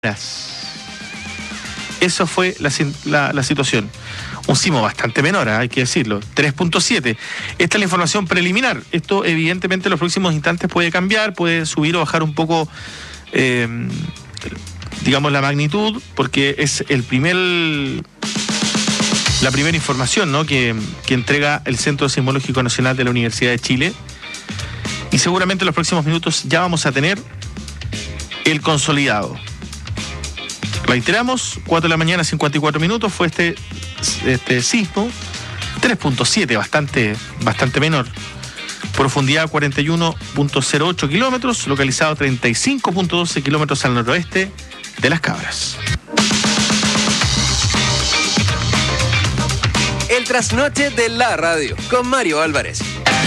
Eso fue la situación. Un sismo bastante menor, hay que decirlo, 3.7. Esta es la información preliminar. Esto evidentemente en los próximos instantes puede cambiar, puede subir o bajar un poco, digamos, la magnitud, porque es la primera información, ¿no?, que entrega el Centro Sismológico Nacional de la Universidad de Chile. Y seguramente en los próximos minutos ya vamos a tener el consolidado. Reiteramos, 4 de la mañana, 54 minutos, fue este sismo, 3.7, bastante menor. Profundidad 41.08 kilómetros, localizado 35.12 kilómetros al noroeste de Las Cabras. El trasnoche de la radio, con Mario Álvarez.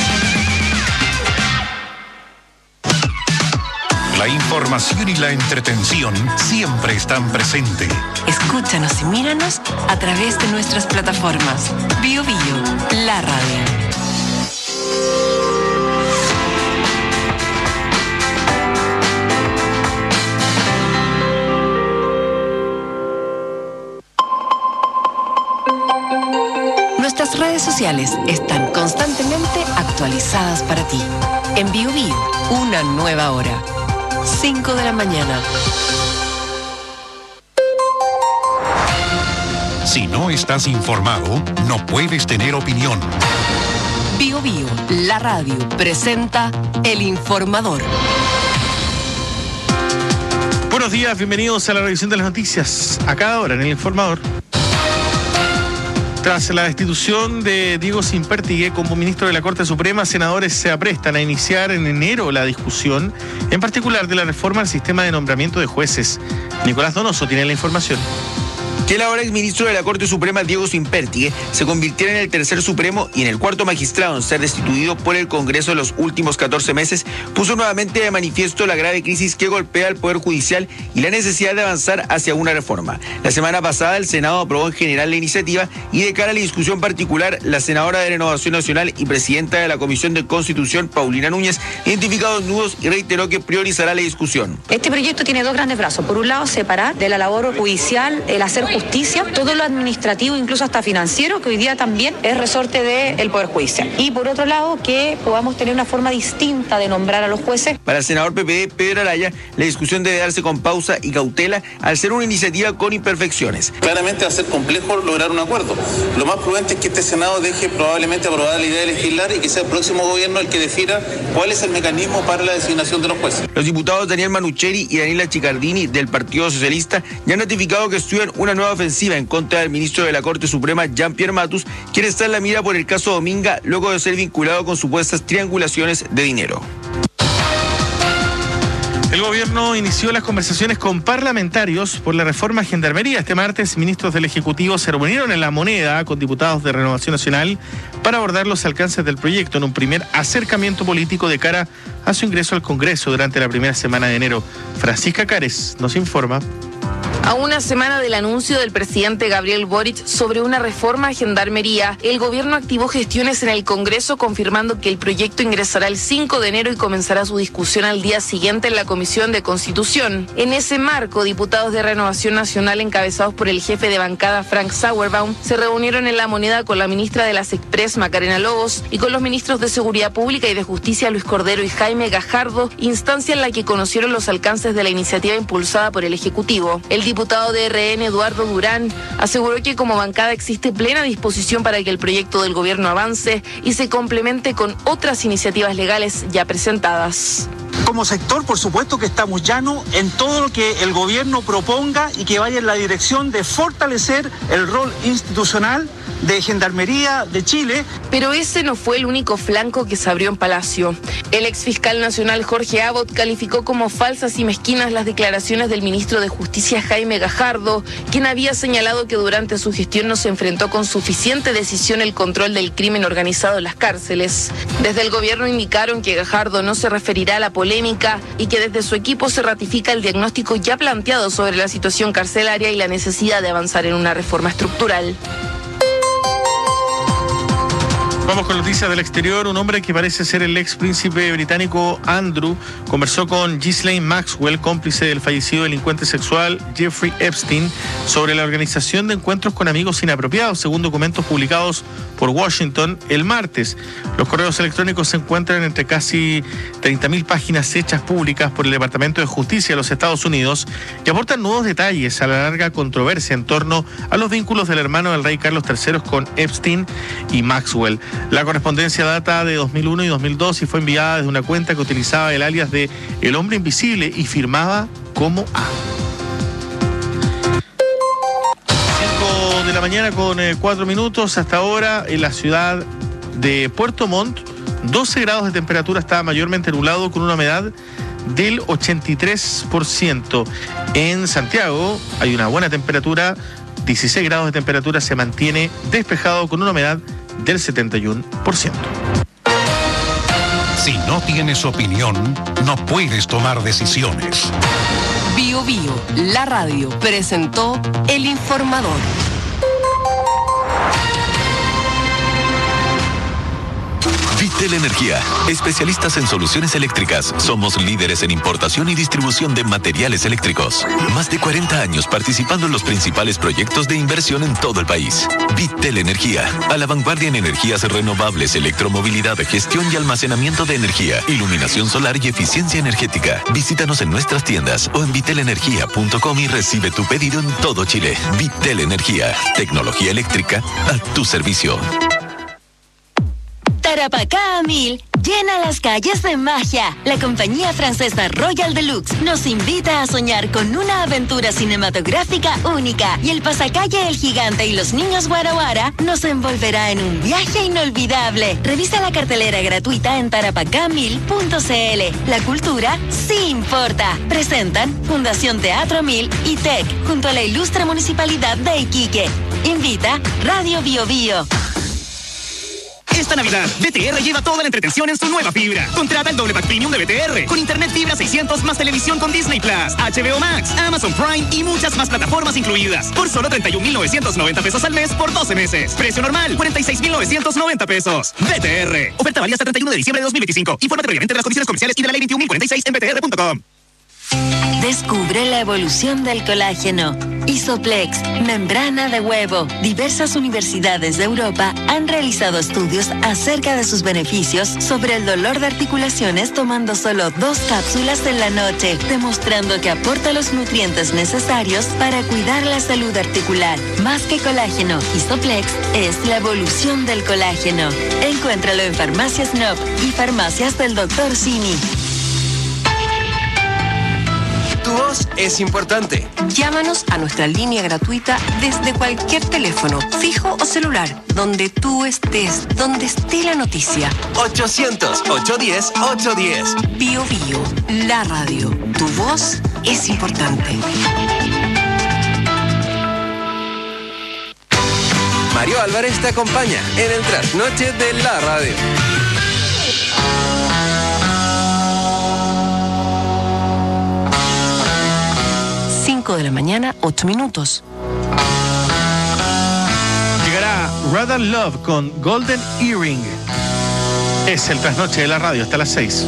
La información y la entretención siempre están presentes. Escúchanos y míranos a través de nuestras plataformas. Bio, la radio. Nuestras redes sociales están constantemente actualizadas para ti. En Bio, una nueva hora. 5 de la mañana. Si no estás informado, no puedes tener opinión. Bio, la radio, presenta El Informador. Buenos días, bienvenidos a la revisión de las noticias, a cada hora en El Informador. Tras la destitución de Diego Sympertigue como ministro de la Corte Suprema, senadores se aprestan a iniciar en enero la discusión, en particular de la reforma al sistema de nombramiento de jueces. Nicolás Donoso tiene la información. Que el ahora exministro de la Corte Suprema, Diego Sympertigue, se convirtiera en el tercer supremo y en el cuarto magistrado en ser destituido por el Congreso en los últimos 14 meses, puso nuevamente de manifiesto la grave crisis que golpea al Poder Judicial y la necesidad de avanzar hacia una reforma. La semana pasada el Senado aprobó en general la iniciativa y de cara a la discusión particular, la senadora de Renovación Nacional y presidenta de la Comisión de Constitución, Paulina Núñez, identificó dos nudos y reiteró que priorizará la discusión. Este proyecto tiene dos grandes brazos. Por un lado, separar de la labor judicial el hacer justicia, todo lo administrativo, incluso hasta financiero, que hoy día también es resorte del Poder Judicial. Y por otro lado, que podamos tener una forma distinta de nombrar a los jueces. Para el senador PPD, Pedro Araya, la discusión debe darse con pausa y cautela al ser una iniciativa con imperfecciones. Claramente va a ser complejo lograr un acuerdo. Lo más prudente es que este Senado deje probablemente aprobada la idea de legislar y que sea el próximo gobierno el que defina cuál es el mecanismo para la designación de los jueces. Los diputados Daniel Manucheri y Daniela Chicardini del Partido Socialista ya han notificado que estudian una nueva ofensiva en contra del ministro de la Corte Suprema, Jean-Pierre Matus, quien está en la mira por el caso Dominga luego de ser vinculado con supuestas triangulaciones de dinero. El gobierno inició las conversaciones con parlamentarios por la reforma a Gendarmería. Este martes, ministros del Ejecutivo se reunieron en La Moneda con diputados de Renovación Nacional para abordar los alcances del proyecto en un primer acercamiento político de cara a su ingreso al Congreso durante la primera semana de enero. Francisca Cares nos informa. A una semana del anuncio del presidente Gabriel Boric sobre una reforma a Gendarmería, el gobierno activó gestiones en el Congreso confirmando que el proyecto ingresará el 5 de enero y comenzará su discusión al día siguiente en la Comisión de Constitución. En ese marco, diputados de Renovación Nacional encabezados por el jefe de bancada Frank Sauerbaum se reunieron en La Moneda con la ministra de las Express Macarena Lobos y con los ministros de Seguridad Pública y de Justicia Luis Cordero y Jaime Gajardo, instancia en la que conocieron los alcances de la iniciativa impulsada por el Ejecutivo. El diputado de RN, Eduardo Durán, aseguró que como bancada existe plena disposición para que el proyecto del gobierno avance y se complemente con otras iniciativas legales ya presentadas. Como sector, por supuesto que estamos llanos en todo lo que el gobierno proponga y que vaya en la dirección de fortalecer el rol institucional de Gendarmería de Chile. Pero ese no fue el único flanco que se abrió en Palacio. El exfiscal nacional Jorge Abbott calificó como falsas y mezquinas las declaraciones del ministro de Justicia Jaime Gajardo, quien había señalado que durante su gestión no se enfrentó con suficiente decisión el control del crimen organizado en las cárceles. Desde el gobierno indicaron que Gajardo no se referirá a la polémica y que desde su equipo se ratifica el diagnóstico ya planteado sobre la situación carcelaria y la necesidad de avanzar en una reforma estructural. Vamos con noticias del exterior. Un hombre que parece ser el ex príncipe británico Andrew conversó con Ghislaine Maxwell, cómplice del fallecido delincuente sexual Jeffrey Epstein, sobre la organización de encuentros con amigos inapropiados, según documentos publicados por Washington el martes. Los correos electrónicos se encuentran entre casi 30.000 páginas hechas públicas por el Departamento de Justicia de los Estados Unidos y aportan nuevos detalles a la larga controversia en torno a los vínculos del hermano del rey Carlos III con Epstein y Maxwell. La correspondencia data de 2001 y 2002 y fue enviada desde una cuenta que utilizaba el alias de El Hombre Invisible y firmaba como A. 5 de la mañana con 4 minutos. Hasta ahora en la ciudad de Puerto Montt, 12 grados de temperatura, estaba mayormente nublado con una humedad del 83%. En Santiago hay una buena temperatura, 16 grados de temperatura, se mantiene despejado con una humedad del 71%. Si no tienes opinión, no puedes tomar decisiones. Bio Bio, la radio, presentó El Informador. Vitel Energía, especialistas en soluciones eléctricas. Somos líderes en importación y distribución de materiales eléctricos. Más de 40 años participando en los principales proyectos de inversión en todo el país. Vitel Energía, a la vanguardia en energías renovables, electromovilidad, gestión y almacenamiento de energía, iluminación solar y eficiencia energética. Visítanos en nuestras tiendas o en vitelenergia.com y recibe tu pedido en todo Chile. Vitel Energía, tecnología eléctrica a tu servicio. Tarapacá a 1000 llena las calles de magia. La compañía francesa Royal Deluxe nos invita a soñar con una aventura cinematográfica única y el pasacalle El Gigante y los Niños Guara Guara nos envolverá en un viaje inolvidable. Revisa la cartelera gratuita en tarapacá1000.cl. La cultura sí importa. Presentan Fundación Teatro 1000 y TEC junto a la ilustre Municipalidad de Iquique. Invita Radio Bio Bio. Esta Navidad, BTR lleva toda la entretención en su nueva fibra. Contrata el doble pack premium de BTR con internet fibra 600 más televisión con Disney Plus, HBO Max, Amazon Prime y muchas más plataformas incluidas. Por solo 31.990 pesos al mes por 12 meses. Precio normal, 46.990 pesos. BTR. Oferta válida hasta 31 de diciembre de 2025. Infórmate previamente de las condiciones comerciales y de la ley 21.046 en btr.com. Descubre la evolución del colágeno. Isoplex, membrana de huevo. Diversas universidades de Europa han realizado estudios acerca de sus beneficios sobre el dolor de articulaciones tomando solo 2 cápsulas en la noche, demostrando que aporta los nutrientes necesarios para cuidar la salud articular. Más que colágeno, Isoplex es la evolución del colágeno. Encuéntralo en Farmacias Nop y Farmacias del Dr. Simi. Tu voz es importante. Llámanos a nuestra línea gratuita desde cualquier teléfono, fijo o celular, donde tú estés, donde esté la noticia. 800-810-810. Bio Bio, la radio. Tu voz es importante. Mario Álvarez te acompaña en el trasnoche de la radio. 5 de la mañana, 8 minutos. Llegará Rather Love con Golden Earring. Es el trasnoche de la radio hasta las 6.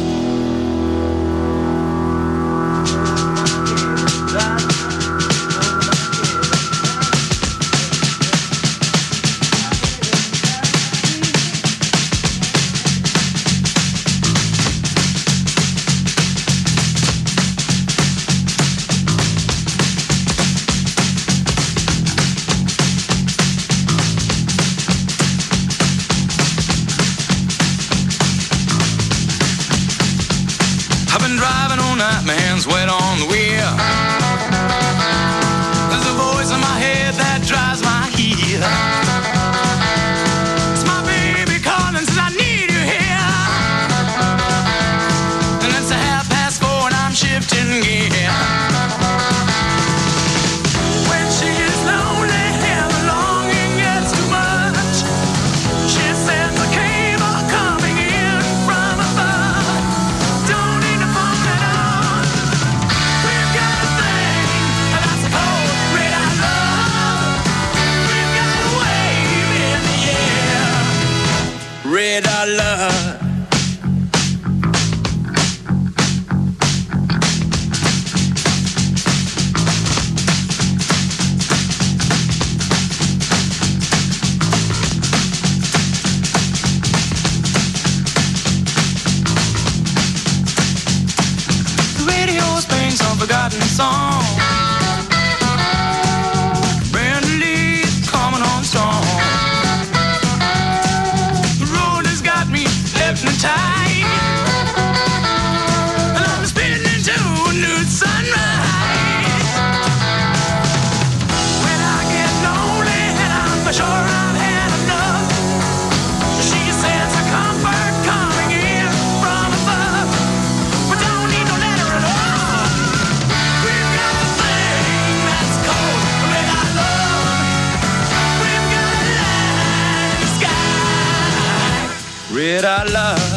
song. Brand Lee coming on strong. The road has got me hypnotized, and I'm spinning into a new sunrise. When I get lonely and I'm for sure I've had enough, she says a comfort coming in from above. We don't need no letter at all. We've got the thing that's called red eye love. We've got a light in the sky. Red eye love.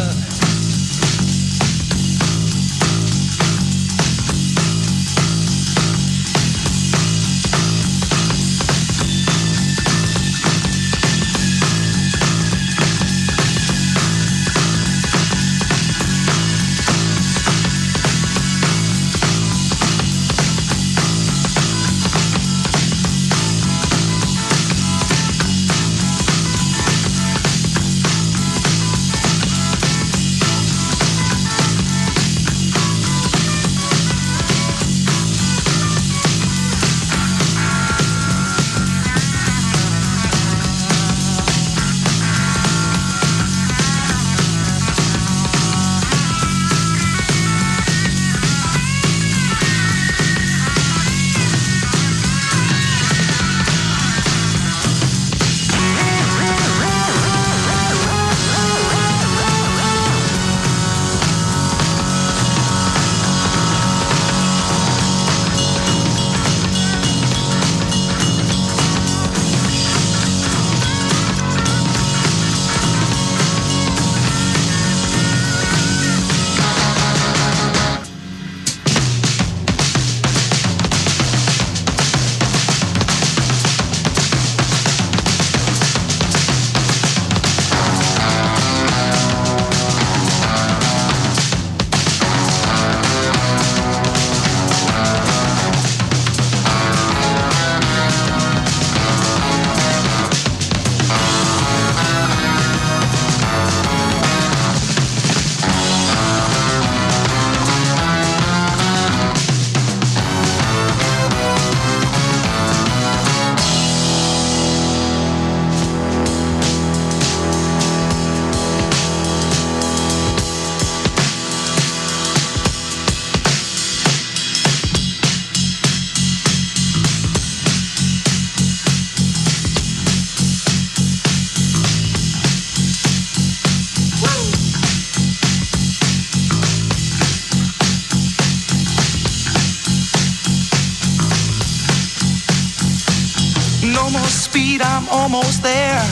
No more speed, I'm almost there.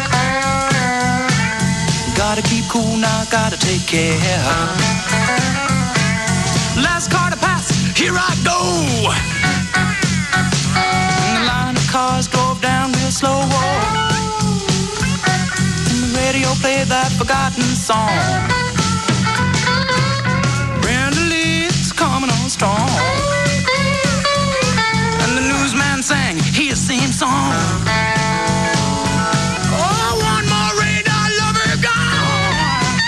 Gotta keep cool now, gotta take care. Last car to pass, here I go. And the line of cars drove down real slow. And the radio played that forgotten song. Brenda Lee's coming on strong. And the newsman sang his same song. Oh, one more radar lover gone.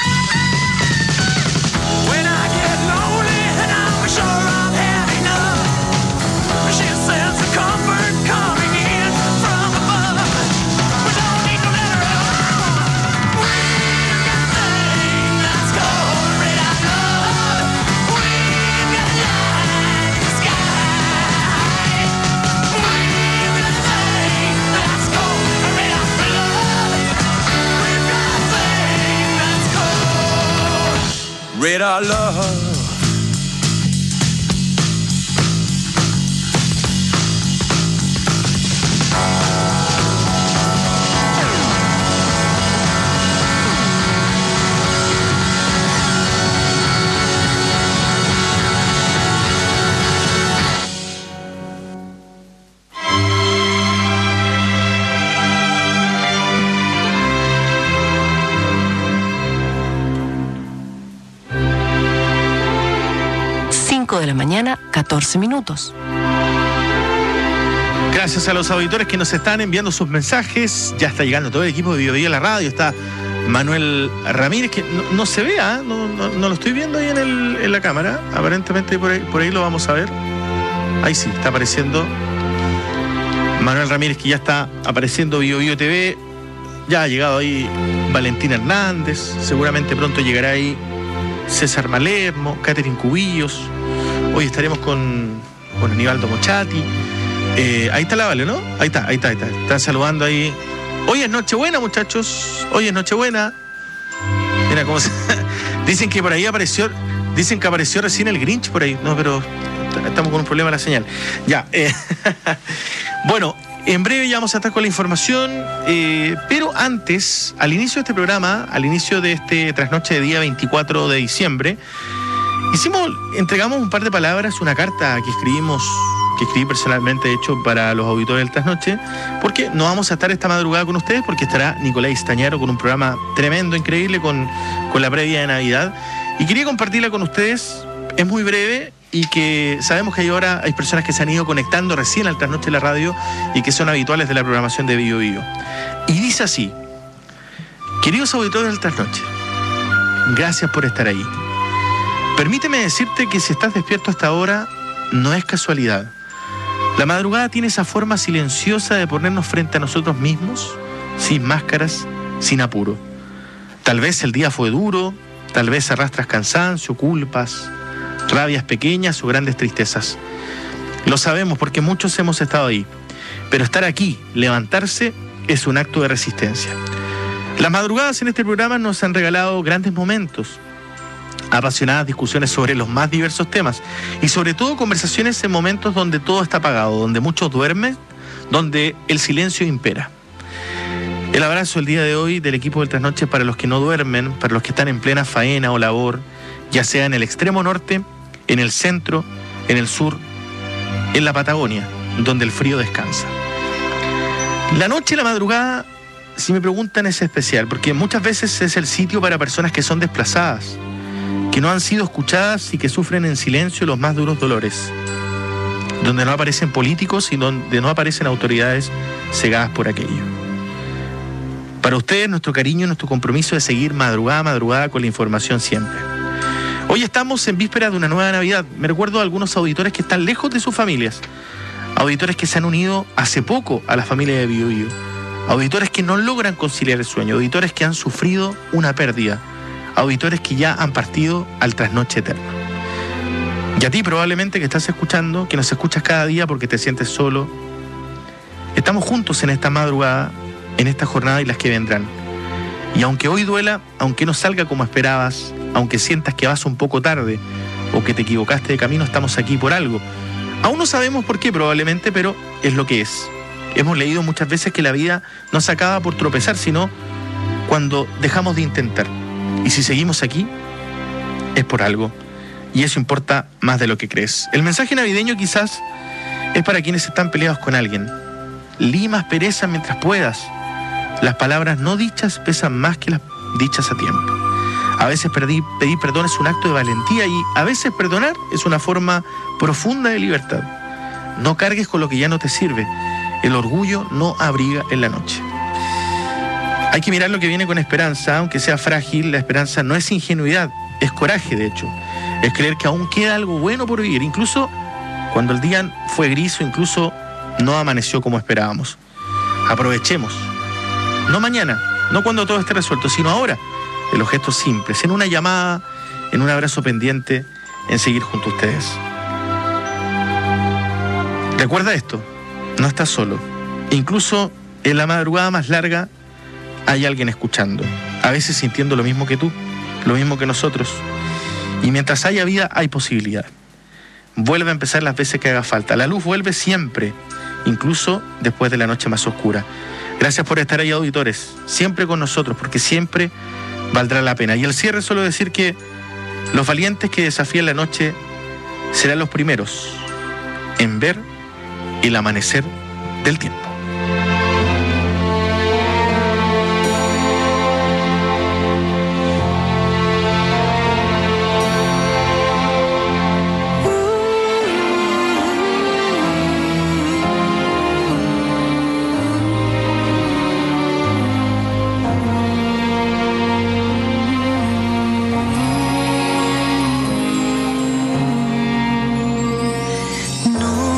When I get lonely and I'm sure I've had enough, she says the comfort coming in from above. We don't need no letter at all. We've got a thing that's called red eye love. We've got a light in the sky. We've got a thing that's called red eye love. We've got a thing that's called red eye love. De la mañana, 14 minutos. Gracias a los auditores que nos están enviando sus mensajes. Ya está llegando todo el equipo de BioBio a la radio. Está Manuel Ramírez, que no se ve, no lo estoy viendo ahí en la cámara. Aparentemente por ahí lo vamos a ver. Ahí sí, está apareciendo Manuel Ramírez, que ya está apareciendo Bio Bio TV. Ya ha llegado ahí Valentina Hernández. Seguramente pronto llegará ahí César Malermo, Catherine Cubillos. Hoy estaremos con Aníbaldo Mochati. Ahí está la Vale, ¿no? Ahí está. Están saludando ahí. Hoy es Nochebuena, muchachos. Hoy es Nochebuena. Mira cómo se... Dicen que por ahí apareció recién el Grinch por ahí. No, pero estamos con un problema en la señal. Ya. Bueno, en breve ya vamos a estar con la información. Pero antes, al inicio de este programa, al inicio de este trasnoche de día 24 de diciembre, entregamos un par de palabras, una carta que escribí personalmente, de hecho, para los auditores del trasnoche, porque no vamos a estar esta madrugada con ustedes, porque estará Nicolás Istañaro con un programa tremendo, increíble, con la previa de Navidad. Y quería compartirla con ustedes, es muy breve, y que sabemos que ahora hay personas que se han ido conectando recién al trasnoche de la radio y que son habituales de la programación de Bio Bio. Y dice así: queridos auditores del trasnoche, gracias por estar ahí. Permíteme decirte que si estás despierto hasta ahora, no es casualidad. La madrugada tiene esa forma silenciosa de ponernos frente a nosotros mismos, sin máscaras, sin apuro. Tal vez el día fue duro, tal vez arrastras cansancio, culpas, rabias pequeñas o grandes tristezas. Lo sabemos porque muchos hemos estado ahí. Pero estar aquí, levantarse, es un acto de resistencia. Las madrugadas en este programa nos han regalado grandes momentos, apasionadas discusiones sobre los más diversos temas y sobre todo conversaciones en momentos donde todo está apagado, donde muchos duermen, donde el silencio impera. El abrazo el día de hoy del equipo del Trasnoche para los que no duermen, para los que están en plena faena o labor, ya sea en el extremo norte, en el centro, en el sur, en la Patagonia, donde el frío descansa. La noche y la madrugada, si me preguntan, es especial, porque muchas veces es el sitio para personas que son desplazadas, que no han sido escuchadas y que sufren en silencio los más duros dolores, donde no aparecen políticos y donde no aparecen autoridades cegadas por aquello. Para ustedes, nuestro cariño y nuestro compromiso de seguir madrugada a madrugada con la información siempre. Hoy estamos en vísperas de una nueva Navidad. Me recuerdo a algunos auditores que están lejos de sus familias, auditores que se han unido hace poco a la familia de Bio Bio, auditores que no logran conciliar el sueño, auditores que han sufrido una pérdida, auditores que ya han partido al trasnoche eterno. Y a ti probablemente que estás escuchando, que nos escuchas cada día porque te sientes solo, estamos juntos en esta madrugada, en esta jornada y las que vendrán. Y aunque hoy duela, aunque no salga como esperabas, aunque sientas que vas un poco tarde o que te equivocaste de camino, estamos aquí por algo. Aún no sabemos por qué probablemente, pero es lo que es. Hemos leído muchas veces que la vida no se acaba por tropezar, sino cuando dejamos de intentar. Y si seguimos aquí, es por algo. Y eso importa más de lo que crees. El mensaje navideño quizás es para quienes están peleados con alguien. Lima aspereza mientras puedas. Las palabras no dichas pesan más que las dichas a tiempo. A veces pedir perdón es un acto de valentía y a veces perdonar es una forma profunda de libertad. No cargues con lo que ya no te sirve. El orgullo no abriga en la noche. Hay que mirar lo que viene con esperanza, aunque sea frágil. La esperanza no es ingenuidad, es coraje de hecho. Es creer que aún queda algo bueno por vivir, incluso cuando el día fue gris o incluso no amaneció como esperábamos. Aprovechemos. No mañana, no cuando todo esté resuelto, sino ahora, en los gestos simples, en una llamada, en un abrazo pendiente, en seguir junto a ustedes. Recuerda esto, no estás solo. Incluso en la madrugada más larga hay alguien escuchando, a veces sintiendo lo mismo que tú, lo mismo que nosotros. Y mientras haya vida, hay posibilidad. Vuelve a empezar las veces que haga falta. La luz vuelve siempre, incluso después de la noche más oscura. Gracias por estar ahí, auditores, siempre con nosotros, porque siempre valdrá la pena. Y al cierre solo decir que los valientes que desafían la noche serán los primeros en ver el amanecer del tiempo. No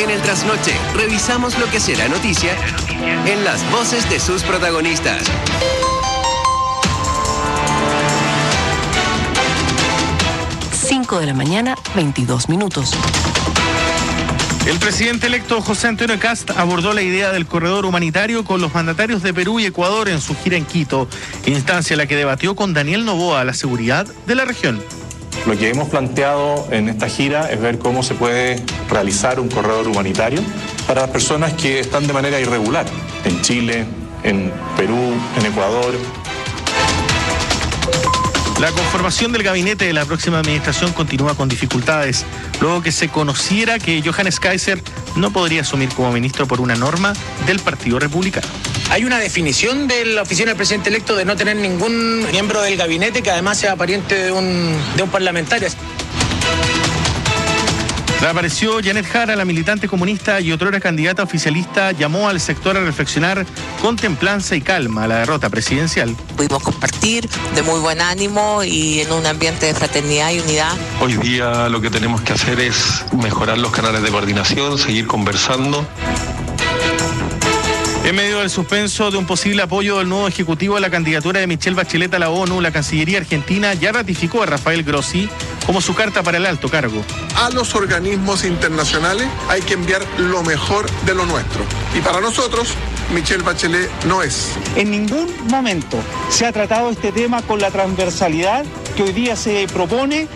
En el trasnoche, revisamos lo que será noticia en las voces de sus protagonistas. 5 de la mañana, 22 minutos. El presidente electo José Antonio Kast abordó la idea del corredor humanitario con los mandatarios de Perú y Ecuador en su gira en Quito, instancia en la que debatió con Daniel Noboa la seguridad de la región. Lo que hemos planteado en esta gira es ver cómo se puede realizar un corredor humanitario para las personas que están de manera irregular en Chile, en Perú, en Ecuador. La conformación del gabinete de la próxima administración continúa con dificultades, luego que se conociera que Johannes Kaiser no podría asumir como ministro por una norma del Partido Republicano. Hay una definición de la oficina del presidente electo de no tener ningún miembro del gabinete que además sea pariente de un parlamentario. Reapareció Janet Jara, la militante comunista y otrora candidata oficialista, llamó al sector a reflexionar con templanza y calma a la derrota presidencial. Pudimos compartir de muy buen ánimo y en un ambiente de fraternidad y unidad. Hoy día lo que tenemos que hacer es mejorar los canales de coordinación, seguir conversando. En medio del suspenso de un posible apoyo del nuevo ejecutivo a la candidatura de Michelle Bachelet a la ONU, la Cancillería argentina ya ratificó a Rafael Grossi como su carta para el alto cargo. A los organismos internacionales hay que enviar lo mejor de lo nuestro. Y para nosotros, Michelle Bachelet no es. En ningún momento se ha tratado este tema con la transversalidad que hoy día se propone.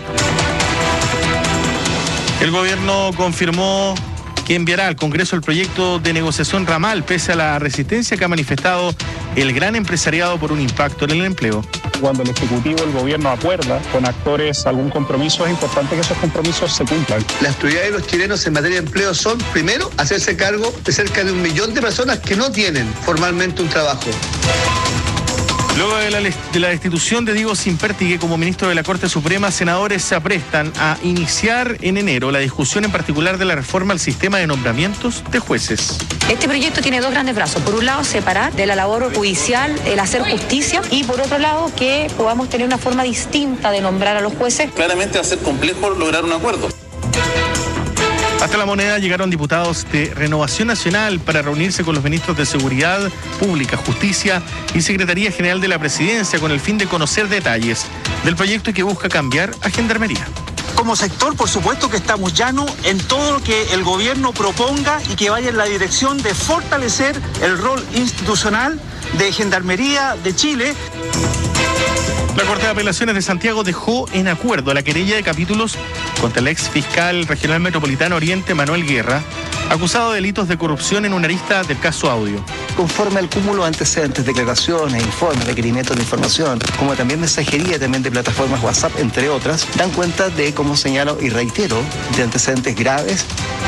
El gobierno confirmó que enviará al Congreso el proyecto de negociación ramal, pese a la resistencia que ha manifestado el gran empresariado por un impacto en el empleo. Cuando el Ejecutivo, el Gobierno acuerda con actores algún compromiso, es importante que esos compromisos se cumplan. Las prioridades de los chilenos en materia de empleo son, primero, hacerse cargo de cerca de 1 millón de personas que no tienen formalmente un trabajo. Luego de la destitución de Diego Simpertigue como ministro de la Corte Suprema, senadores se aprestan a iniciar en enero la discusión en particular de la reforma al sistema de nombramientos de jueces. Este proyecto tiene dos grandes brazos. Por un lado, separar de la labor judicial el hacer justicia y por otro lado, que podamos tener una forma distinta de nombrar a los jueces. Claramente va a ser complejo lograr un acuerdo. Hasta La Moneda llegaron diputados de Renovación Nacional para reunirse con los ministros de Seguridad Pública, Justicia y Secretaría General de la Presidencia con el fin de conocer detalles del proyecto que busca cambiar a Gendarmería. Como sector, por supuesto que estamos llanos en todo lo que el gobierno proponga y que vaya en la dirección de fortalecer el rol institucional de Gendarmería de Chile. La Corte de Apelaciones de Santiago dejó en acuerdo la querella de capítulos contra el ex fiscal regional metropolitano Oriente, Manuel Guerra, acusado de delitos de corrupción en una arista del caso Audio. Conforme al cúmulo de antecedentes, declaraciones, informes, requerimientos de información, como también mensajería también de plataformas WhatsApp, entre otras, dan cuenta de, como señalo y reitero, de antecedentes graves.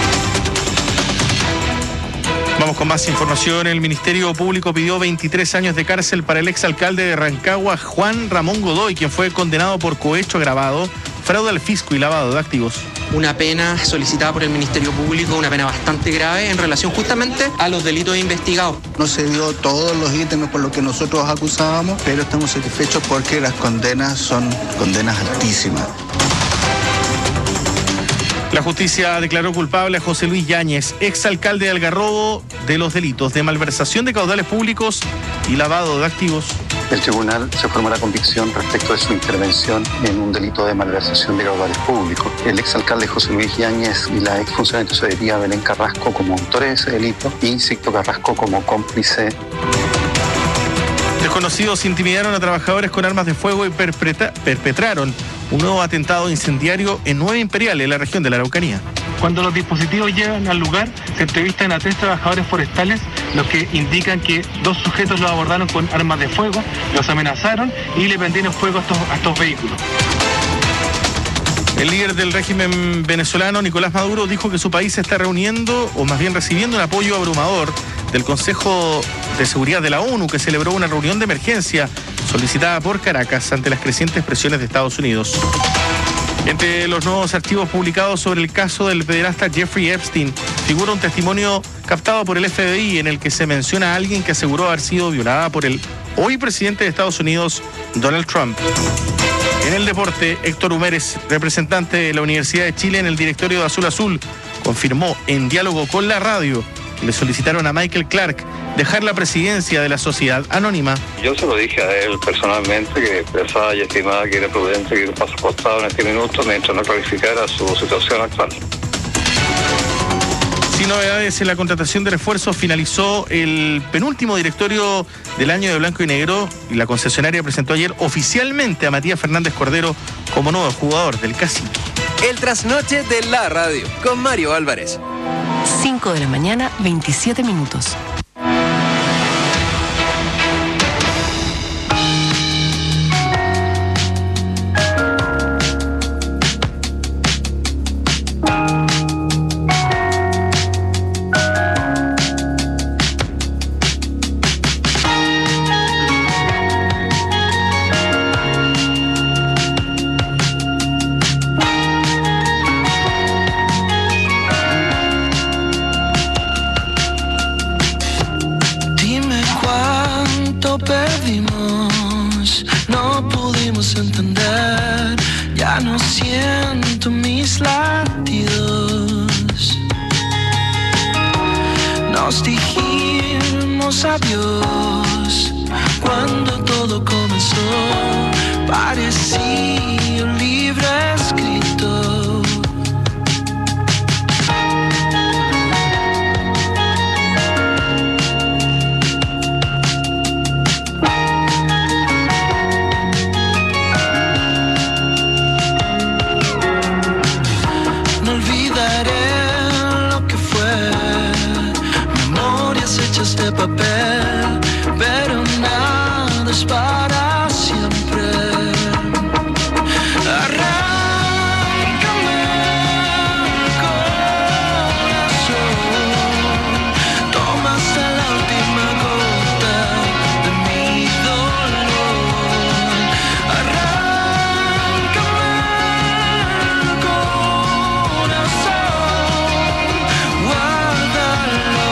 Vamos con más información. El Ministerio Público pidió 23 años de cárcel para el exalcalde de Rancagua, Juan Ramón Godoy, quien fue condenado por cohecho agravado, fraude al fisco y lavado de activos. Una pena solicitada por el Ministerio Público, una pena bastante grave en relación justamente a los delitos investigados. No se dio todos los ítems por los que nosotros acusábamos, pero estamos satisfechos porque las condenas son condenas altísimas. La justicia declaró culpable a José Luis Yáñez, exalcalde de Algarrobo, de los delitos de malversación de caudales públicos y lavado de activos. El tribunal se formó la convicción respecto de su intervención en un delito de malversación de caudales públicos. El exalcalde José Luis Yáñez y la exfuncionaria de tesorería Belén Carrasco como autores de ese delito y Sixto Carrasco como cómplice. Desconocidos intimidaron a trabajadores con armas de fuego y perpetraron un nuevo atentado incendiario en Nueva Imperial, en la región de la Araucanía. Cuando los dispositivos llegan al lugar, se entrevistan a 3 trabajadores forestales, los que indican que 2 sujetos los abordaron con armas de fuego, los amenazaron y le prendieron fuego a estos vehículos. El líder del régimen venezolano, Nicolás Maduro, dijo que su país se está reuniendo, o más bien recibiendo un apoyo abrumador del Consejo de Seguridad de la ONU, que celebró una reunión de emergencia solicitada por Caracas ante las crecientes presiones de Estados Unidos. Entre los nuevos archivos publicados sobre el caso del pederasta Jeffrey Epstein, figura un testimonio captado por el FBI en el que se menciona a alguien que aseguró haber sido violada por el hoy presidente de Estados Unidos, Donald Trump. En el deporte, Héctor Humérez, representante de la Universidad de Chile en el directorio de Azul Azul, confirmó en diálogo con la radio que le solicitaron a Michael Clark dejar la presidencia de la sociedad anónima. Yo se lo dije a él personalmente, que pensaba y estimaba que era prudente que diera un paso costado en este minuto mientras no clarificara su situación actual. Sin novedades en la contratación de refuerzos, finalizó el penúltimo directorio del año de blanco y negro y la concesionaria presentó ayer oficialmente a Matías Fernández Cordero como nuevo jugador del Cacique. El trasnoche de la radio con Mario Álvarez. 5 de la mañana, 27 minutos. Perdimos, no pudimos entender, ya no siento mis latidos. Nos dijimos adiós cuando todo comenzó, parecía un libro escrito. De papel, pero nada es para siempre. Arráncame el corazón, toma hasta la última gota de mi dolor. Arráncame el corazón, guárdalo.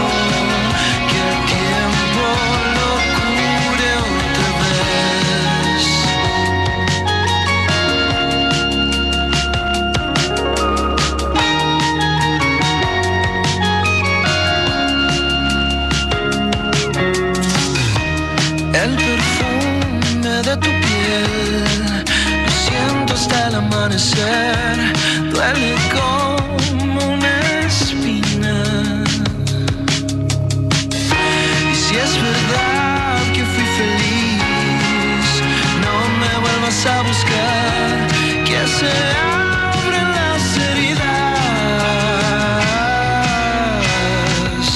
El perfume de tu piel, lo siento hasta el amanecer, duele como una espina. Y si es verdad que fui feliz, no me vuelvas a buscar, que se abren las heridas.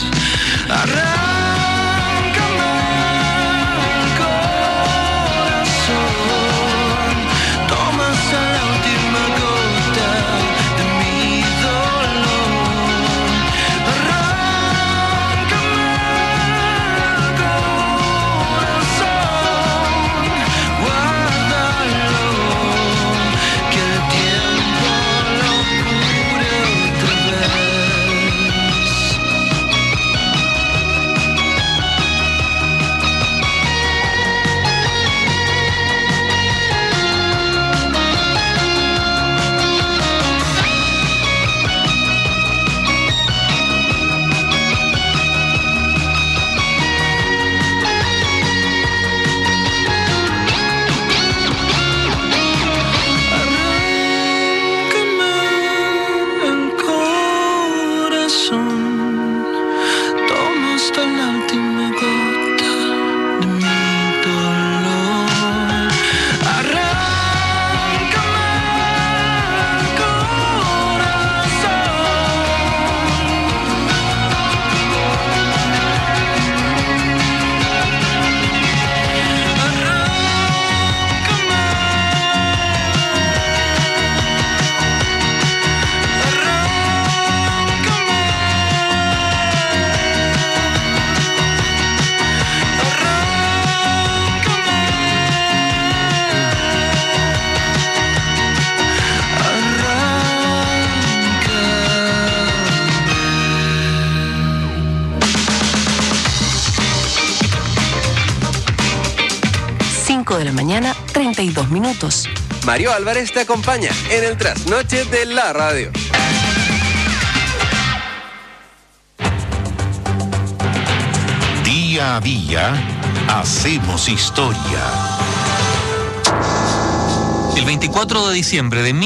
De la mañana, 32 minutos. Mario Álvarez te acompaña en el trasnoche de la radio. Día a día, hacemos historia. El 24 de diciembre de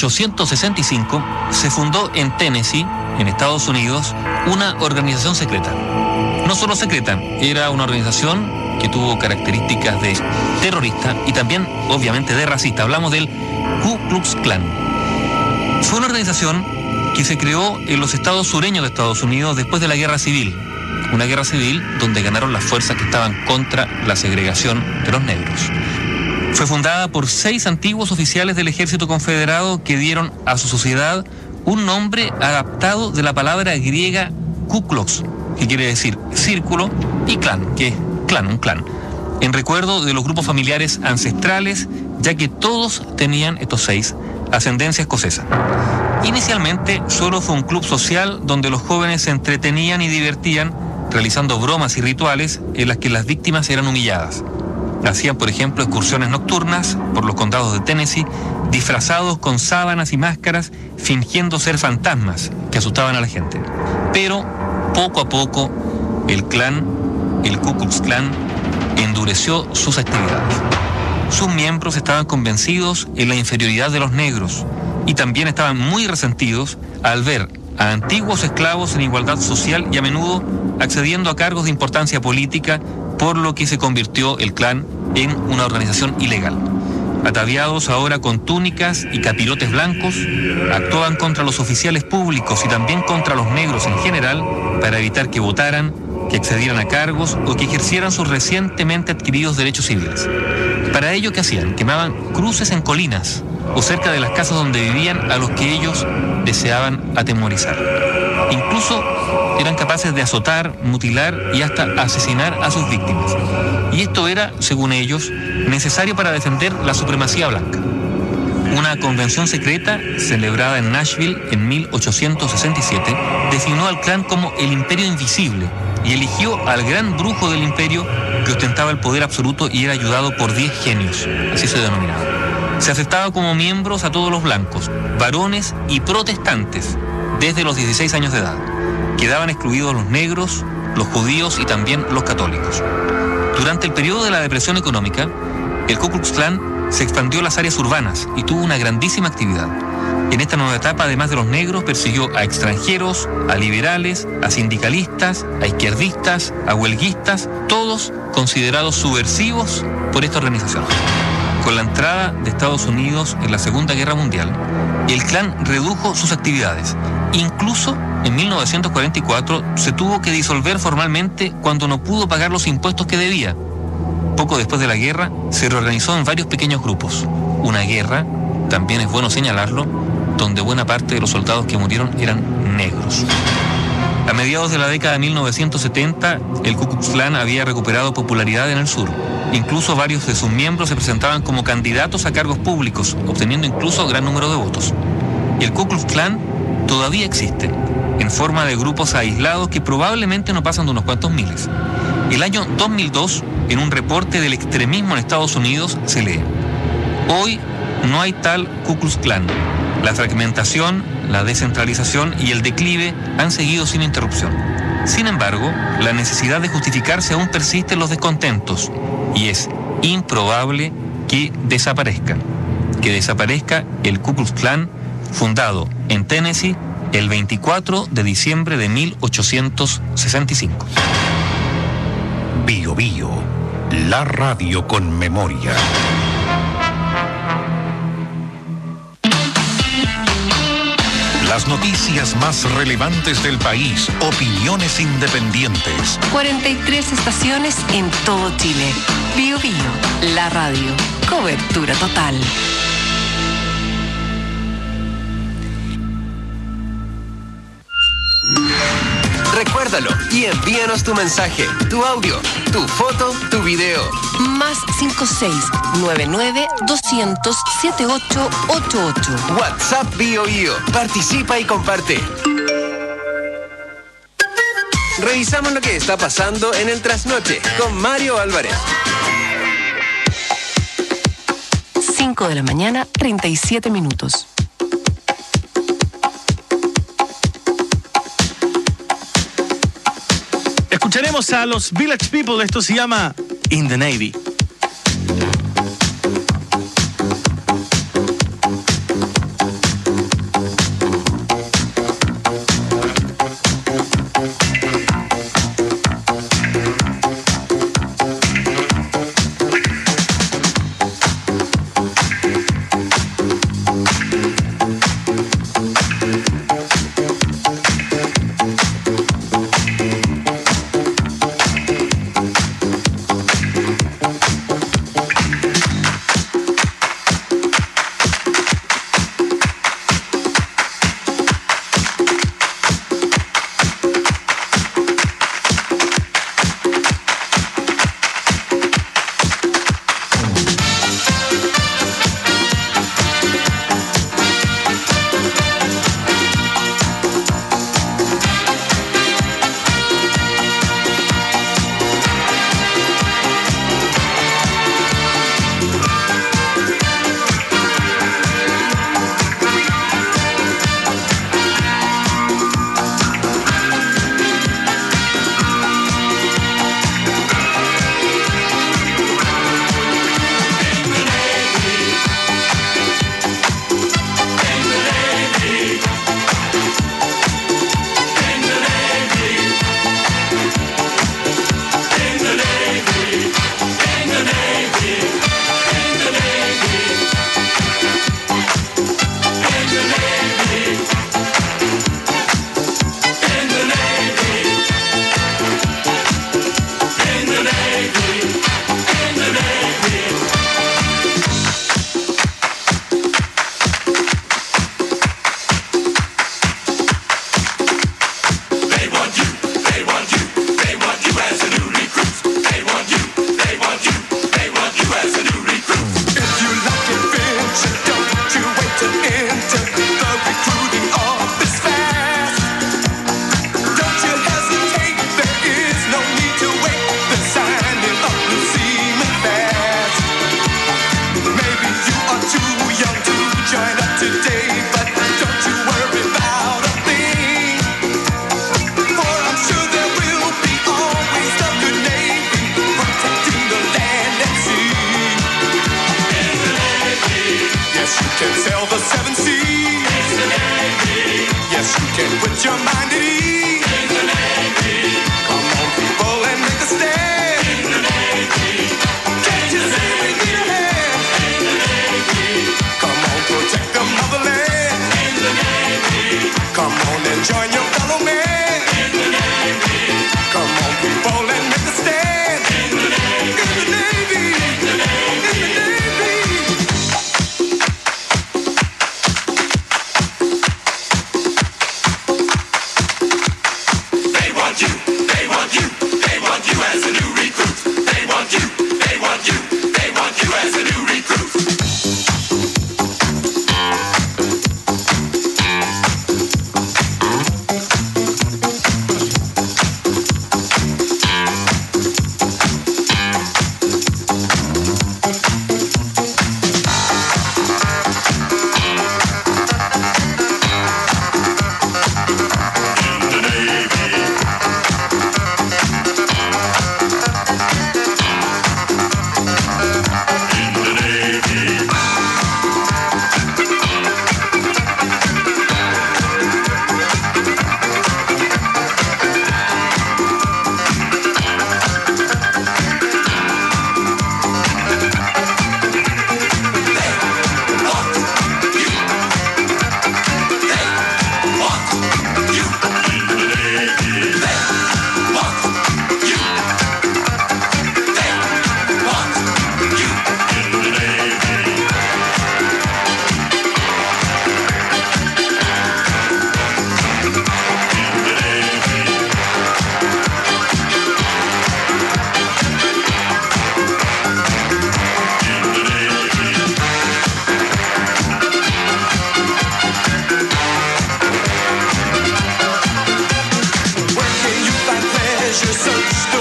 1865 se fundó en Tennessee, en Estados Unidos, una organización secreta. No solo secreta, era una organización que tuvo características de terrorista y también, obviamente, de racista. Hablamos del Ku Klux Klan. Fue una organización que se creó en los estados sureños de Estados Unidos después de la Guerra Civil. Una guerra civil donde ganaron las fuerzas que estaban contra la segregación de los negros. Fue fundada por 6 antiguos oficiales del ejército confederado que dieron a su sociedad un nombre adaptado de la palabra griega Ku Klux, que quiere decir círculo, y clan, que es clan, un clan, en recuerdo de los grupos familiares ancestrales, ya que todos tenían, estos 6, ascendencia escocesa. Inicialmente solo fue un club social donde los jóvenes se entretenían y divertían realizando bromas y rituales en las que las víctimas eran humilladas. Hacían, por ejemplo, excursiones nocturnas por los condados de Tennessee, disfrazados con sábanas y máscaras, fingiendo ser fantasmas que asustaban a la gente. Pero, poco a poco, el Ku Klux Klan, endureció sus actividades. Sus miembros estaban convencidos en la inferioridad de los negros y también estaban muy resentidos al ver a antiguos esclavos en igualdad social y a menudo accediendo a cargos de importancia política, por lo que se convirtió el Klan en una organización ilegal. Ataviados ahora con túnicas y capirotes blancos, actuaban contra los oficiales públicos y también contra los negros en general para evitar que votaran, que accedieran a cargos o que ejercieran sus recientemente adquiridos derechos civiles. Para ello, ¿qué hacían? Quemaban cruces en colinas o cerca de las casas donde vivían a los que ellos deseaban atemorizar. Incluso eran capaces de azotar, mutilar y hasta asesinar a sus víctimas. Y esto era, según ellos, necesario para defender la supremacía blanca. Una convención secreta, celebrada en Nashville en 1867, definió al Klan como el Imperio Invisible y eligió al gran brujo del imperio que ostentaba el poder absoluto y era ayudado por 10 genios, así se denominaba. Se aceptaba como miembros a todos los blancos, varones y protestantes, desde los 16 años de edad. Quedaban excluidos los negros, los judíos y también los católicos. Durante el periodo de la depresión económica, el Ku Klux Klan se expandió a las áreas urbanas y tuvo una grandísima actividad. En esta nueva etapa, además de los negros, persiguió a extranjeros, a liberales, a sindicalistas, a izquierdistas, a huelguistas, todos considerados subversivos por esta organización. Con la entrada de Estados Unidos en la Segunda Guerra Mundial, el Klan redujo sus actividades. Incluso en 1944 se tuvo que disolver formalmente cuando no pudo pagar los impuestos que debía. Poco después de la guerra, se reorganizó en varios pequeños grupos. Una guerra, también es bueno señalarlo, donde buena parte de los soldados que murieron eran negros. A mediados de la década de 1970, el Ku Klux Klan había recuperado popularidad en el sur. Incluso varios de sus miembros se presentaban como candidatos a cargos públicos, obteniendo incluso gran número de votos. El Ku Klux Klan todavía existe, en forma de grupos aislados que probablemente no pasan de unos cuantos miles. El año 2002, en un reporte del extremismo en Estados Unidos, se lee: hoy no hay tal Ku Klux Klan. La fragmentación, la descentralización y el declive han seguido sin interrupción. Sin embargo, la necesidad de justificarse aún persiste en los descontentos y es improbable que desaparezca el Ku Klux Klan, fundado en Tennessee el 24 de diciembre de 1865. Bio Bio, la radio con memoria. Las noticias más relevantes del país, opiniones independientes. 43 estaciones en todo Chile. Bio Bio, la radio. Cobertura total. Recuérdalo y envíanos tu mensaje, tu audio, tu foto, tu video. Más 56-99-200-7888. WhatsApp Bio Bio. Participa y comparte. Revisamos lo que está pasando en el trasnoche con Mario Álvarez. 5 de la mañana, 37 minutos. Escucharemos a los Village People, esto se llama In the Navy.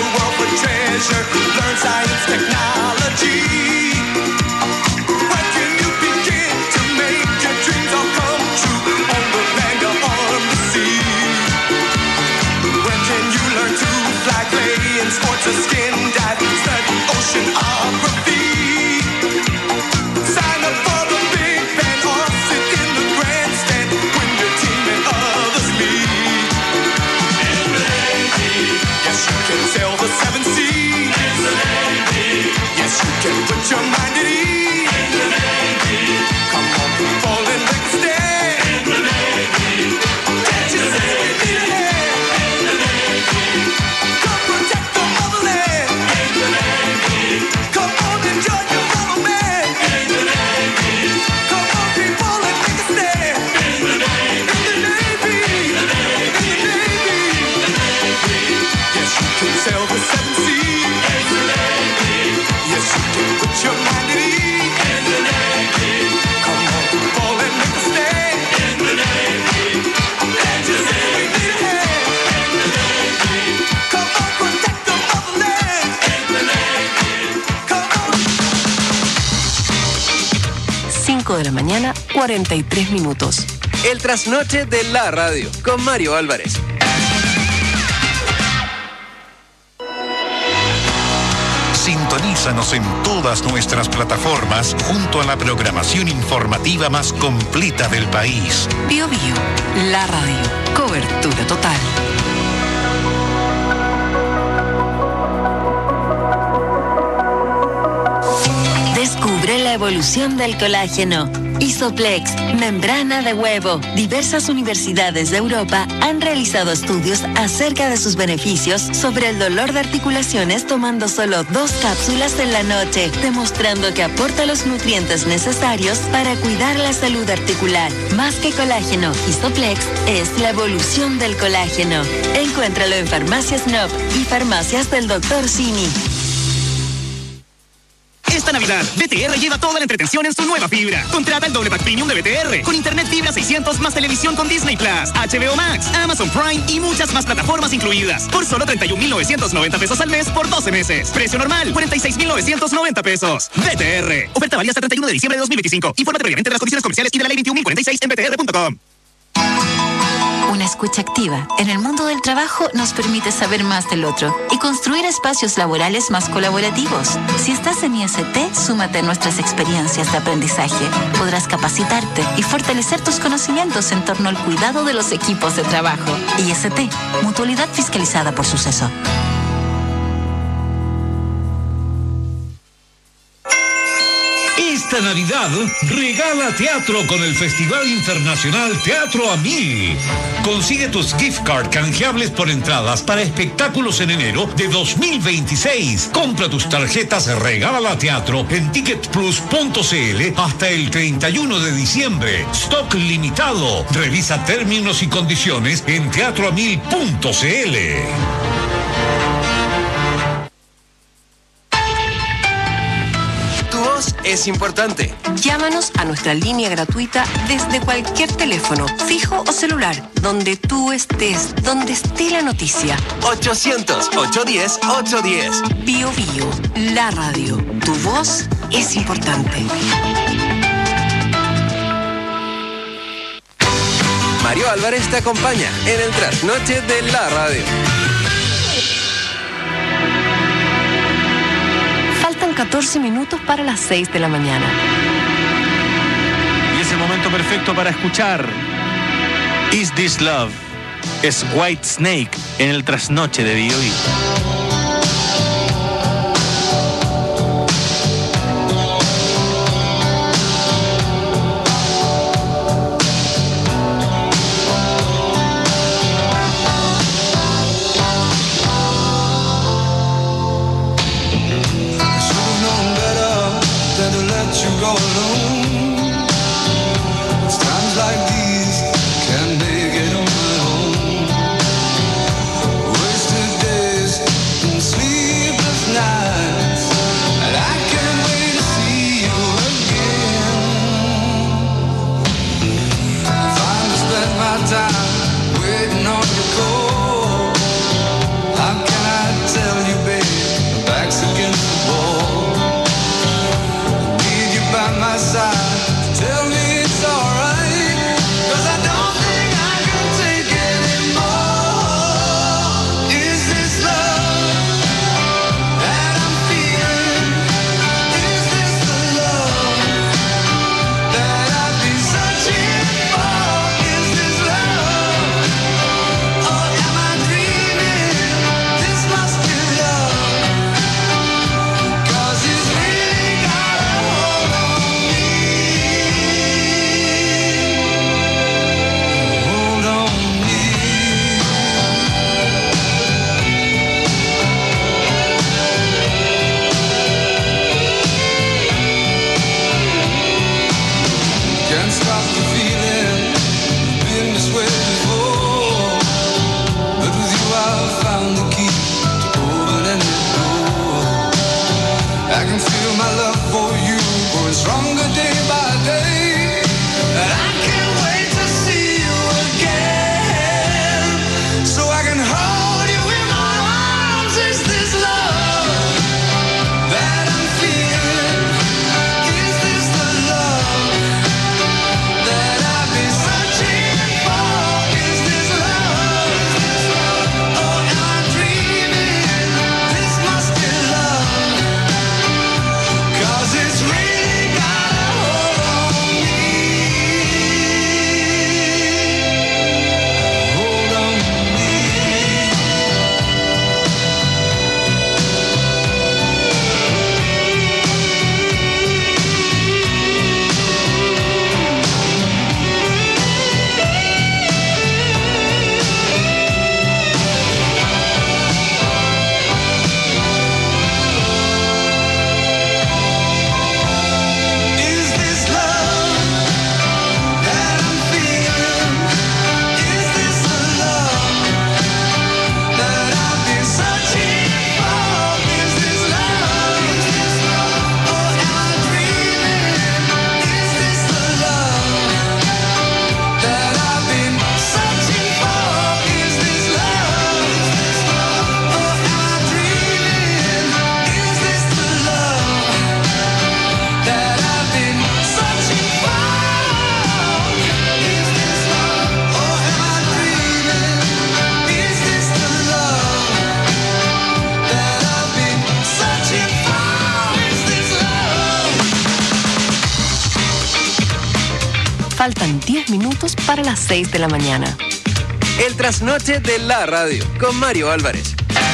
Learn science, technology. Working can put your mind at ease. Come on, people, and make a stand. Can't you see we need a hand? Come protect the motherland. Come on and join your fellow man. Come on, people, and make a stand. In the Navy, in the Navy. Yes, you can sail the seven seas. Yes, you can put your mind at ease. Come on, people, and make a stand. Can't you see we need a hand? Come on, protect the motherland. Come on. 5 de la mañana, 43 minutos. El trasnoche de la radio con Mario Álvarez. Sintonízanos en todas nuestras plataformas junto a la programación informativa más completa del país. Bio Bio, la radio, cobertura total. Descubre la evolución del colágeno. Isoplex, membrana de huevo. Diversas universidades de Europa han realizado estudios acerca de sus beneficios sobre el dolor de articulaciones tomando solo 2 cápsulas en la noche, demostrando que aporta los nutrientes necesarios para cuidar la salud articular. Más que colágeno, Isoplex es la evolución del colágeno. Encuéntralo en Farmacias Nob y Farmacias del Dr. Simi. Esta Navidad, BTR lleva toda la entretención en su nueva fibra. Contrata el doble pack premium de BTR con internet fibra 600 más televisión con Disney Plus, HBO Max, Amazon Prime y muchas más plataformas incluidas. Por solo 31,990 pesos al mes por 12 meses. Precio normal, 46,990 pesos. BTR. Oferta válida hasta 31 de diciembre de 2025. Infórmate previamente de las condiciones comerciales y de la ley 21.046 en btr.com. Una escucha activa en el mundo del trabajo nos permite saber más del otro y construir espacios laborales más colaborativos. Si estás en IST, súmate a nuestras experiencias de aprendizaje. Podrás capacitarte y fortalecer tus conocimientos en torno al cuidado de los equipos de trabajo. IST, mutualidad fiscalizada por Suceso. Esta Navidad, regala teatro con el Festival Internacional Teatro a Mil. Consigue tus gift card canjeables por entradas para espectáculos en enero de 2026. Compra tus tarjetas Regala Teatro en ticketplus.cl hasta el 31 de diciembre. Stock limitado. Revisa términos y condiciones en teatroamil.cl. Es importante. Llámanos a nuestra línea gratuita desde cualquier teléfono, fijo o celular, donde tú estés, donde esté la noticia. 800-810-810. Bio Bio, la radio. Tu voz es importante. Mario Álvarez te acompaña en el trasnoche de la radio. Faltan 14 minutos para las 6 de la mañana. Y es el momento perfecto para escuchar Is This Love? Es White Snake en el trasnoche de Bio Bio. 10 minutos para las 6 de la mañana. El trasnoche de la radio con Mario Álvarez.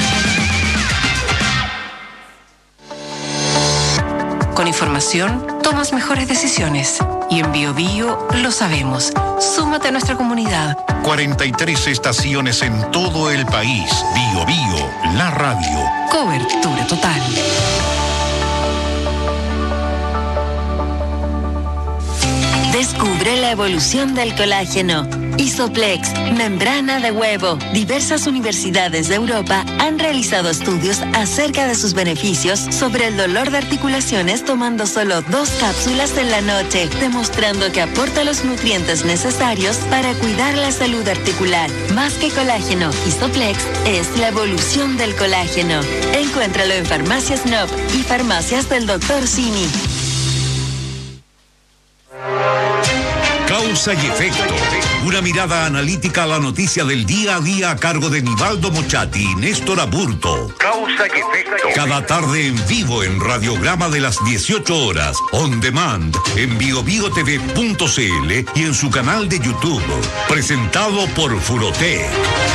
Con información, tomas mejores decisiones. Y en Bio Bio lo sabemos. Súmate a nuestra comunidad. 43 estaciones en todo el país. Bio Bio, la radio. Cobertura total. Descubre la evolución del colágeno. Isoplex, membrana de huevo. Diversas universidades de Europa han realizado estudios acerca de sus beneficios sobre el dolor de articulaciones tomando solo 2 cápsulas en la noche, demostrando que aporta los nutrientes necesarios para cuidar la salud articular. Más que colágeno, Isoplex es la evolución del colágeno. Encuéntralo en Farmacias NOP y Farmacias del Dr. Simi. Causa y efecto. Una mirada analítica a la noticia del día a día a cargo de Nivaldo Mochati y Néstor Aburto. Causa y efecto. Cada tarde en vivo en Radiograma de las 18 horas. On demand en biobiotv.cl y en su canal de YouTube. Presentado por Furotec.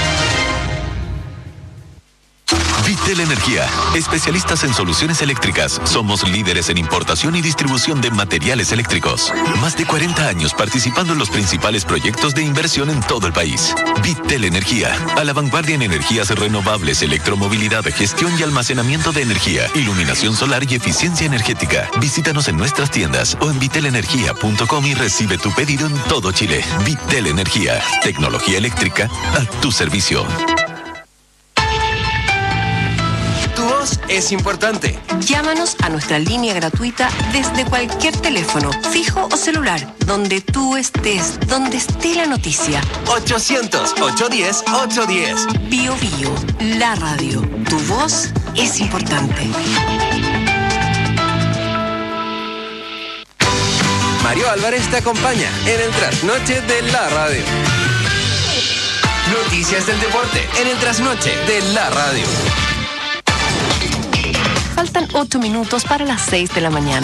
Vitel Energía, especialistas en soluciones eléctricas. Somos líderes en importación y distribución de materiales eléctricos. Más de 40 años participando en los principales proyectos de inversión en todo el país. Vitel Energía, a la vanguardia en energías renovables, electromovilidad, gestión y almacenamiento de energía, iluminación solar y eficiencia energética. Visítanos en nuestras tiendas o en vitelenergia.com y recibe tu pedido en todo Chile. Vitel Energía, tecnología eléctrica a tu servicio. Es importante. Llámanos a nuestra línea gratuita desde cualquier teléfono, fijo o celular, donde tú estés, donde esté la noticia. 800-810-810. Bio Bio, la radio. Tu voz es importante. Mario Álvarez te acompaña en el trasnoche de la radio. Noticias del deporte en el trasnoche de la radio. Faltan 8 minutos para las 6 de la mañana.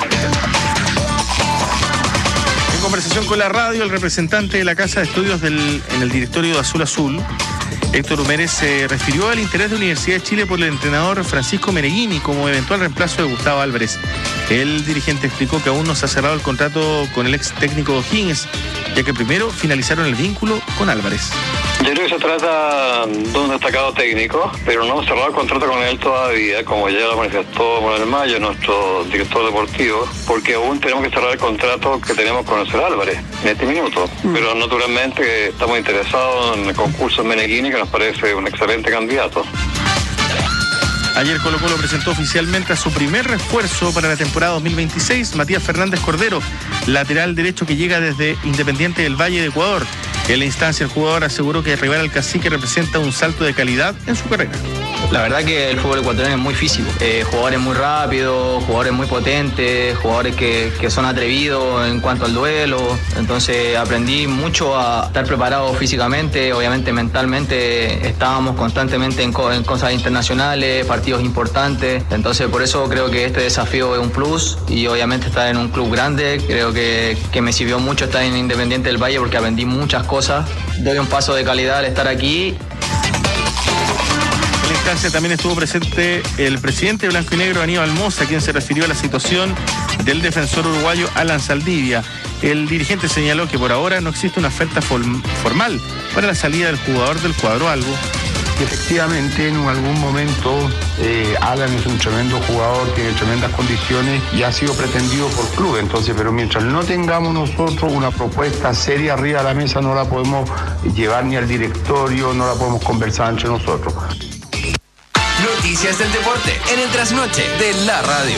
En conversación con la radio, el representante de la Casa de Estudios en el directorio de Azul Azul, Héctor Humérez, se refirió al interés de Universidad de Chile por el entrenador Francisco Meneghini como eventual reemplazo de Gustavo Álvarez. El dirigente explicó que aún no se ha cerrado el contrato con el ex técnico O'Higgins, ya que primero finalizaron el vínculo con Álvarez. Yo creo que se trata de un destacado técnico, pero no hemos cerrado el contrato con él todavía, como ya lo manifestó Manuel Mayo, nuestro director deportivo, porque aún tenemos que cerrar el contrato que tenemos con el señor Álvarez en este minuto. Pero naturalmente estamos interesados en el concurso Meneghini, que nos parece un excelente candidato. Ayer Colo-Colo presentó oficialmente a su primer refuerzo para la temporada 2026, Matías Fernández Cordero, lateral derecho que llega desde Independiente del Valle de Ecuador. En la instancia, el jugador aseguró que arribar al Cacique representa un salto de calidad en su carrera. La verdad que el fútbol ecuatoriano es muy físico. Jugadores muy rápidos, jugadores muy potentes, jugadores que son atrevidos en cuanto al duelo. Entonces aprendí mucho a estar preparado físicamente. Obviamente mentalmente estábamos constantemente en cosas internacionales, partidos importantes. Entonces por eso creo que este desafío es un plus y obviamente estar en un club grande. Creo que me sirvió mucho estar en Independiente del Valle porque aprendí muchas cosas. Doy un paso de calidad al estar aquí. En la instancia también estuvo presente el presidente de Blanco y Negro, Aníbal Mosa, quien se refirió a la situación del defensor uruguayo Alan Saldivia. El dirigente señaló que por ahora no existe una oferta formal para la salida del jugador del cuadro albo. Y efectivamente, en algún momento, Alan es un tremendo jugador, tiene tremendas condiciones y ha sido pretendido por club. Entonces, pero mientras no tengamos nosotros una propuesta seria arriba de la mesa, no la podemos llevar ni al directorio, no la podemos conversar entre nosotros. Noticias del deporte en el trasnoche de la radio.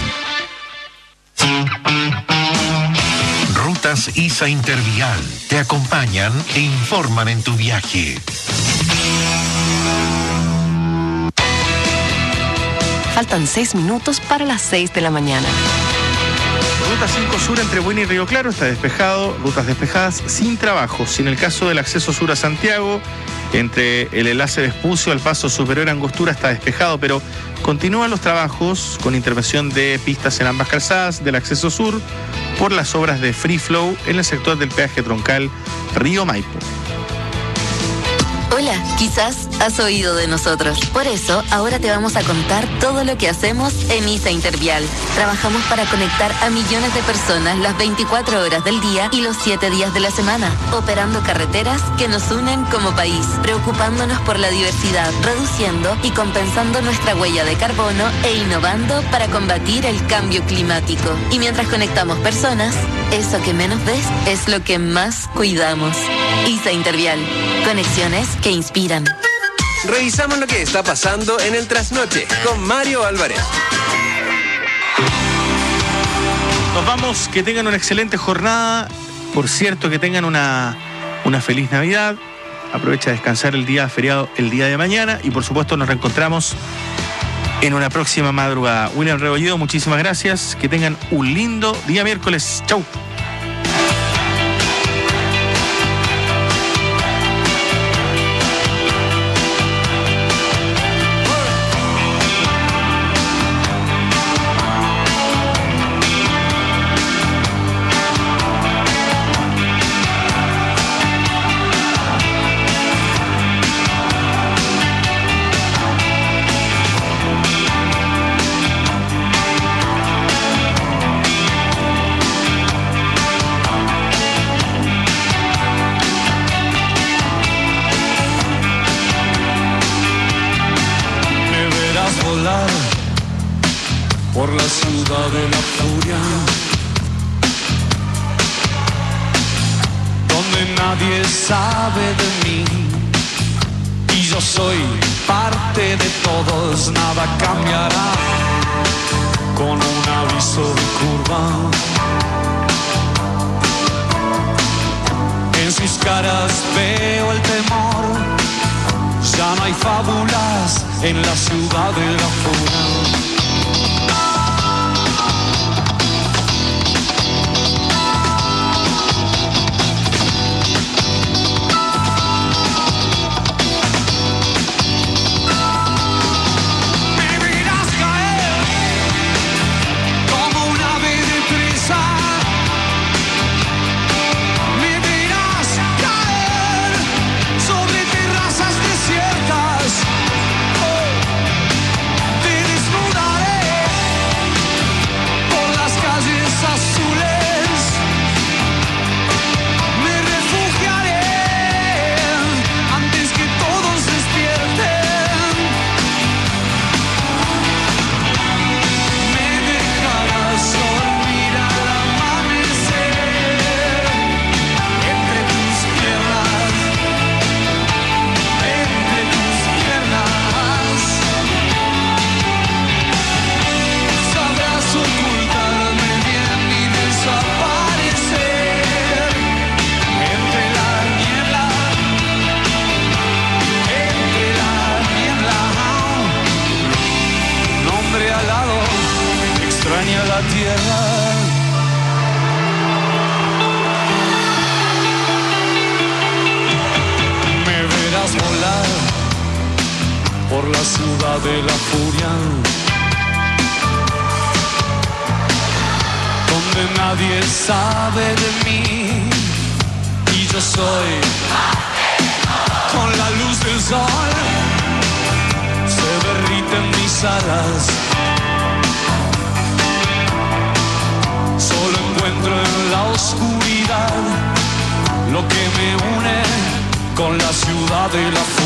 Rutas ISA Intervial te acompañan e informan en tu viaje. Faltan 6 minutos para las 6 de la mañana. Ruta 5 Sur entre Buin y Río Claro está despejado, rutas despejadas sin trabajos. En el caso del acceso sur a Santiago, entre el enlace Vespucio al paso superior Angostura está despejado, pero continúan los trabajos con intervención de pistas en ambas calzadas del acceso sur, por las obras de Free Flow en el sector del peaje troncal Río Maipo. Hola, quizás has oído de nosotros. Por eso, ahora te vamos a contar todo lo que hacemos en ISA Intervial. Trabajamos para conectar a millones de personas las 24 horas del día y los 7 días de la semana, operando carreteras que nos unen como país, preocupándonos por la diversidad, reduciendo y compensando nuestra huella de carbono e innovando para combatir el cambio climático. Y mientras conectamos personas, eso que menos ves es lo que más cuidamos. ISA Intervial. Conexiones que inspiran. Revisamos lo que está pasando en el trasnoche con Mario Álvarez. Nos vamos, que tengan una excelente jornada. Por cierto, que tengan una feliz Navidad. Aprovecha a descansar el día feriado el día de mañana. Y por supuesto nos reencontramos en una próxima madrugada. William Rebolledo, muchísimas gracias. Que tengan un lindo día miércoles. Chau. Por la ciudad de la furia, donde nadie sabe de mí y yo soy parte de todos. Nada cambiará con un aviso de curva. En sus caras veo el temor. Ya no hay fábulas en la ciudad de la furia. Por la ciudad de la furia, donde nadie sabe de mí y yo soy con la luz del sol, se derriten mis alas, solo encuentro en la oscuridad lo que me une con la ciudad de la furia.